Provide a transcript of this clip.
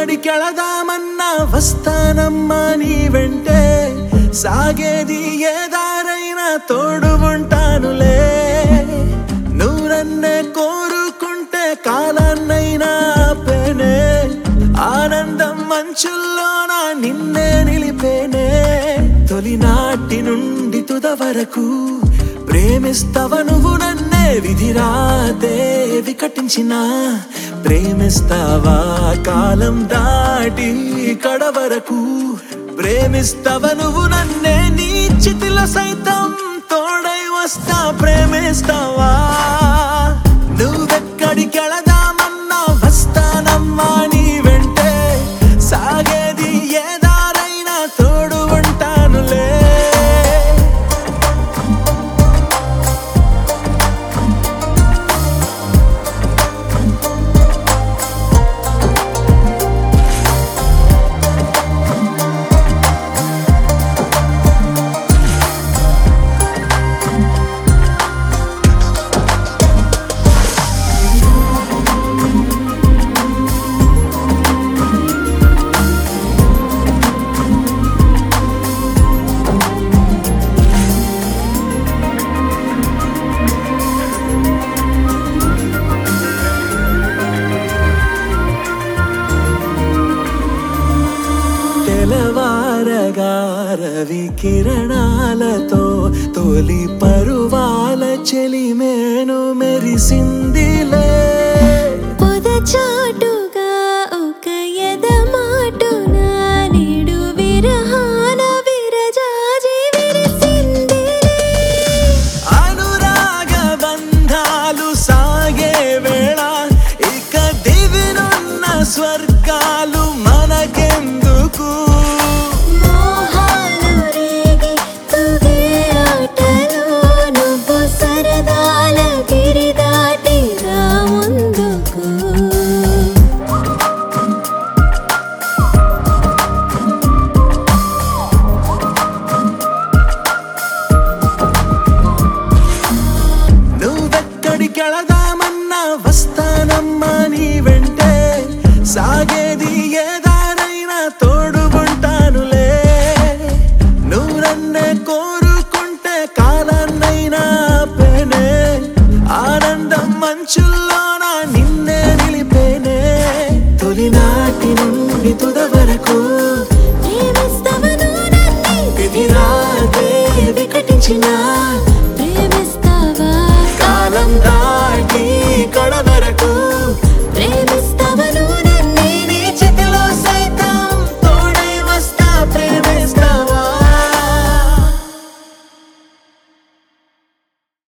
నువ్వెక్కడికెళదామన్నా వస్తానమ్మా నీ వెంటే సాగేది ఏ దారైనా తోడు ఉంటానులే నువ్వు నన్నే కోరుకుంటే కాలాన్నైనా ఆపేనే ఆనందం మంచుల్లోన నిన్నే నిలిపేనే తొలినాటి నుండి తుద వరకు ప్రేమిస్తావ నువ్వు నన్నే విధిరాతే వికటించిన ప్రేమిస్తావా కాలం దాటి కడ వరకు ప్రేమిస్తావ నువ్వు నన్నే నీ చితిలో సైతం తోడై వస్తా ప్రేమిస్తావా నువ్వెక్కడికెళదామన్నా వస్తానమ్మా నీ వెంటే సాగేది ఏ దారైనా తోడు ఉంటానులే రవి కిరణాలతో తొలి పరువాల చెలిమేను మెరిసిందిలే పొదచాటుగా ఒక ఎదమాటున నేడు విరహాన విరజాజి విరిసిందిలే అనురాగ బంధాలు సాగే వేళ ఇక దివినున్న స్వర్గాలు మనకెందుకు నువ్వెక్కడికెళదామన్నా వస్తానమ్మా నీ వెంటే సాగేది ఏ దారైనా తోడు ఉంటానులే నువ్వు నన్నే కోరుకుంటే కాలాన్నైనా ఆపేనే ఆనందం మంచుల్లోన నిన్నే నిలిపేనే తొలినాటి నుండి తుద వరకు ప్రేమిస్తావా నువ్వు నన్నే విధిరాతే వికటించిన